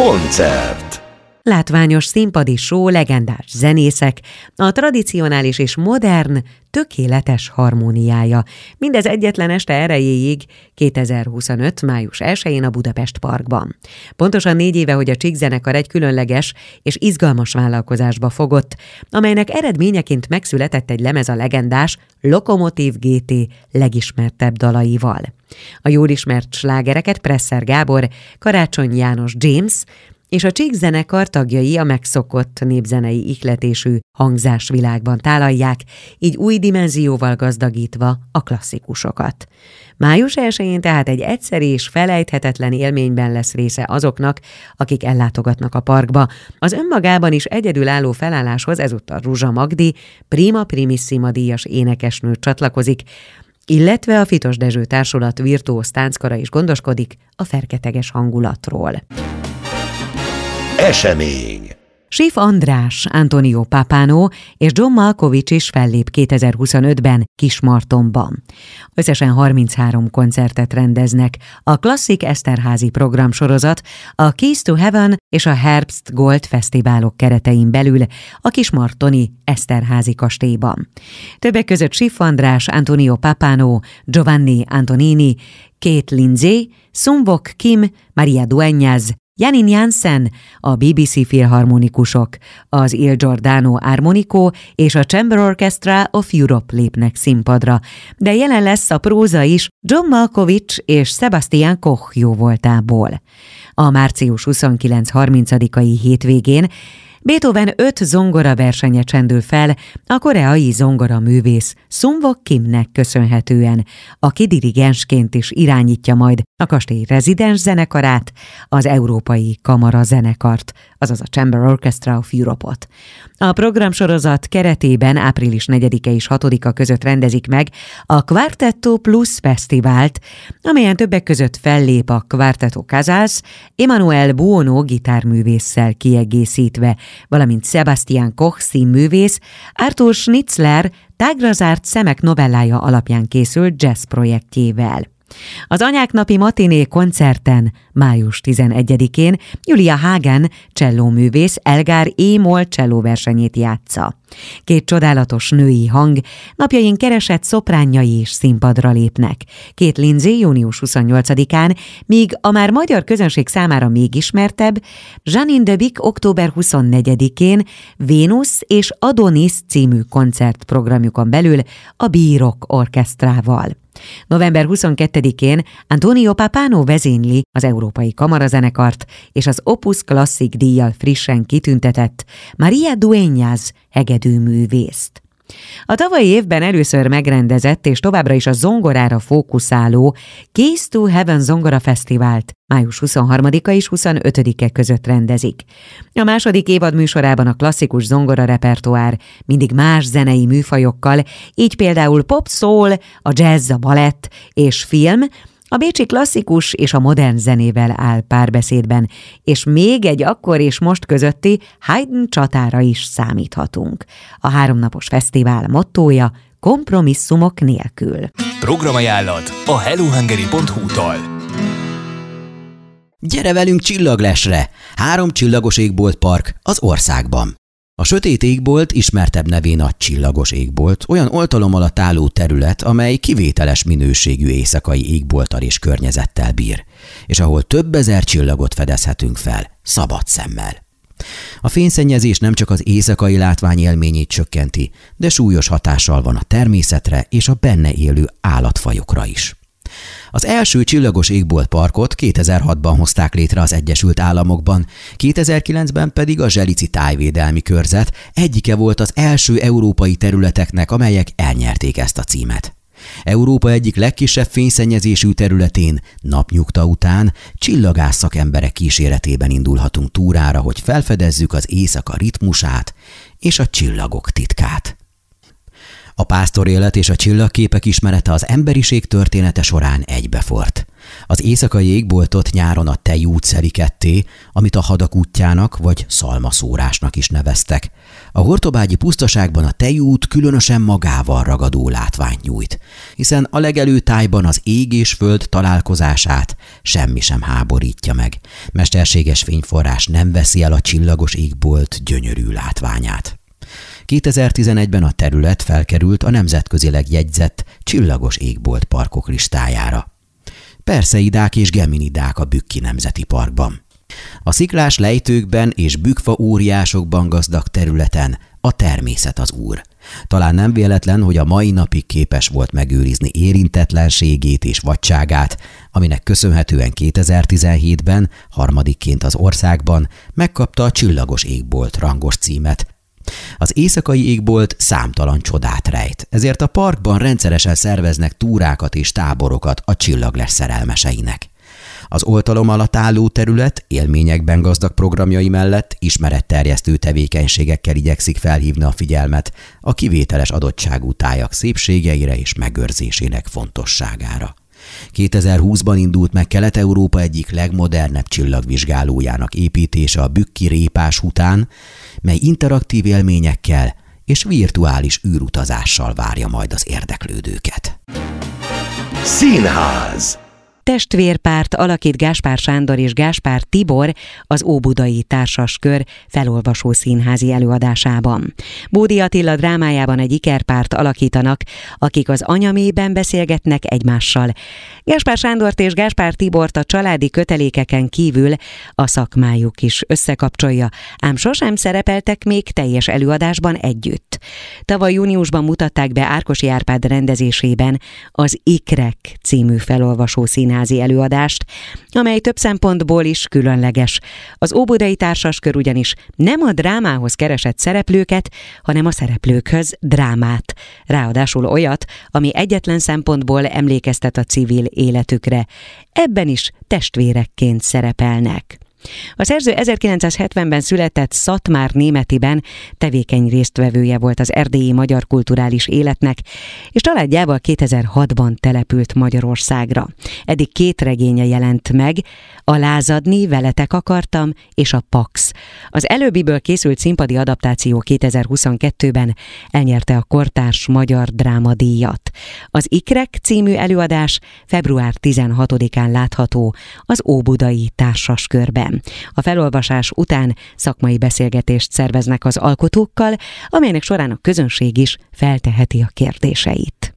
Koncert. Látványos színpadi show, legendás zenészek, a tradicionális és modern, tökéletes harmóniája. Mindez egyetlen este erejéig 2025. május 1-én a Budapest Parkban. Pontosan 4 éve, hogy a Chick zenekar egy különleges és izgalmas vállalkozásba fogott, amelynek eredményeként megszületett egy lemez a legendás Lokomotív GT legismertebb dalaival. A jól ismert slágereket Presser Gábor, Karácsony János James és a Chick zenekar tagjai a megszokott népzenei ihletésű hangzásvilágban tálalják, így új dimenzióval gazdagítva a klasszikusokat. Május 1-én tehát egy egyszeri és felejthetetlen élményben lesz része azoknak, akik ellátogatnak a parkba. Az önmagában is egyedülálló felálláshoz ezúttal Ruzsa Magdi, Prima Primissima díjas énekesnő csatlakozik, illetve a Fitos Dezső Társulat virtuóz tánckara is gondoskodik a ferketeges hangulatról. Esemény. Sif András, Antonio Papano és John Malkovich is fellép 2025-ben Kismartonban. Összesen 33 koncertet rendeznek. A klasszik Eszterházy programsorozat a Keys to Heaven és a Herbst Gold fesztiválok keretein belül a kismartoni Eszterházy kastélyban. Többek között Sif András, Antonio Papano, Giovanni Antonini, Kate Lindsay, Sungwook Kim, Maria Dueñas, Janine Jansen, a BBC filharmonikusok, az Il Giordano Armonico és a Chamber Orchestra of Europe lépnek színpadra, de jelen lesz a próza is John Malkovich és Sebastian Koch jóvoltából. A március 29-30-ai hétvégén Beethoven 5 zongora versenye csendül fel a koreai zongoraművész Sungwook Kimnek köszönhetően, aki dirigensként is irányítja majd a kastély rezidens zenekarát, az Európai Kamara zenekart, azaz a Chamber Orchestra of Europe-ot. A programsorozat keretében április 4-e és 6-a között rendezik meg a Quartetto Plus Fesztivált, amelyen többek között fellép a Quartetto Casals, Emanuel Buono gitárművésszel kiegészítve, valamint Sebastian Koch színművész, Arthur Schnitzler tágra zárt szemek novellája alapján készült jazz projektjével. Az Anyák napi matiné koncerten május 11-én Julia Hagen csellóművész Elgar E-moll csellóversenyét játsza. 2 csodálatos női hang napjaink keresett szopránjai is színpadra lépnek. Kate Lindsay június 28-án, míg a már magyar közönség számára még ismertebb Janine de Bic október 24-én Vénusz és Adonis című koncertprogramjukon belül a Bírok orkesztrával. November 22-én Antonio Papano vezényli az Európai Kamarazenekart és az Opus Klasszik díjjal frissen kitüntetett Maria Dueñas hegedűművészt. A tavalyi évben először megrendezett és továbbra is a zongorára fókuszáló Keys to Heaven Zongora Fesztivált május 23-a és 25-e között rendezik. A második évad műsorában a klasszikus zongora repertoár mindig más zenei műfajokkal, így például pop, soul, a jazz, a balett és film, a bécsi klasszikus és a modern zenével áll párbeszédben, és még egy akkor és most közötti Haydn csatára is számíthatunk. A 3 napos fesztivál mottója kompromisszumok nélkül. Programajánlat a hellohungary.hu-tól. Gyere velünk Csillaglesre! 3 csillagos égbolt park az országban. A sötét égbolt ismertebb nevén a csillagos égbolt, olyan oltalom alatt álló terület, amely kivételes minőségű éjszakai égbolttal és környezettel bír, és ahol több ezer csillagot fedezhetünk fel, szabad szemmel. A fényszennyezés nem csak az éjszakai látvány élményét csökkenti, de súlyos hatással van a természetre és a benne élő állatfajokra is. Az első csillagos égbolt parkot 2006-ban hozták létre az Egyesült Államokban, 2009-ben pedig a Zselici tájvédelmi körzet egyike volt az első európai területeknek, amelyek elnyerték ezt a címet. Európa egyik legkisebb fényszennyezésű területén napnyugta után csillagász szakemberek kíséretében indulhatunk túrára, hogy felfedezzük az éjszaka ritmusát és a csillagok titkát. A pásztorélet és a csillagképek ismerete az emberiség története során egybefort. Az éjszakai égboltot nyáron a tejút szeli ketté, amit a hadak útjának vagy szalmaszórásnak is neveztek. A hortobágyi pusztaságban a tejút különösen magával ragadó látványt nyújt, hiszen a legelőtájban az ég és föld találkozását semmi sem háborítja meg. Mesterséges fényforrás nem veszi el a csillagos égbolt gyönyörű látványát. 2011-ben a terület felkerült a nemzetközileg jegyzett csillagos égbolt parkok listájára. Perseidák és geminidák a Bükki Nemzeti Parkban. A sziklás lejtőkben és bükkfa óriásokban gazdag területen a természet az úr. Talán nem véletlen, hogy a mai napig képes volt megőrizni érintetlenségét és vadságát, aminek köszönhetően 2017-ben harmadikként az országban megkapta a csillagos égbolt rangos címet. Az éjszakai égbolt számtalan csodát rejt, ezért a parkban rendszeresen szerveznek túrákat és táborokat a csillagles szerelmeseinek. Az oltalom alatt álló terület élményekben gazdag programjai mellett ismeretterjesztő tevékenységekkel igyekszik felhívni a figyelmet a kivételes adottságú tájak szépségeire és megőrzésének fontosságára. 2020-ban indult meg Kelet-Európa egyik legmodernebb csillagvizsgálójának építése a Bükki Répás után, mely interaktív élményekkel és virtuális űrutazással várja majd az érdeklődőket. Színház. Testvérpárt alakít Gáspár Sándor és Gáspár Tibor az Óbudai Társaskör felolvasó színházi előadásában. Bódi Attila drámájában egy ikerpárt alakítanak, akik az anyamében beszélgetnek egymással. Gáspár Sándort és Gáspár Tibort a családi kötelékeken kívül a szakmájuk is összekapcsolja, ám sosem szerepeltek még teljes előadásban együtt. Tavaly júniusban mutatták be Árkosi Árpád rendezésében az Ikrek című felolvasó színházi előadást, amely több szempontból is különleges. Az Óbudai Társaskör ugyanis nem a drámához keresett szereplőket, hanem a szereplőkhöz drámát. Ráadásul olyat, ami egyetlen szempontból emlékeztet a civil életükre. Ebben is testvérekként szerepelnek. A szerző 1970-ben született Szatmár-Németiben, tevékeny résztvevője volt az erdélyi magyar kulturális életnek, és családjával 2006-ban települt Magyarországra. Eddig 2 regénye jelent meg, a Lázadni, Veletek akartam és a Pax. Az előbbiből készült színpadi adaptáció 2022-ben elnyerte a kortárs magyar drámadíjat. Az Ikrek című előadás február 16-án látható az Óbudai Társaskörben. A felolvasás után szakmai beszélgetést szerveznek az alkotókkal, amelynek során a közönség is felteheti a kérdéseit.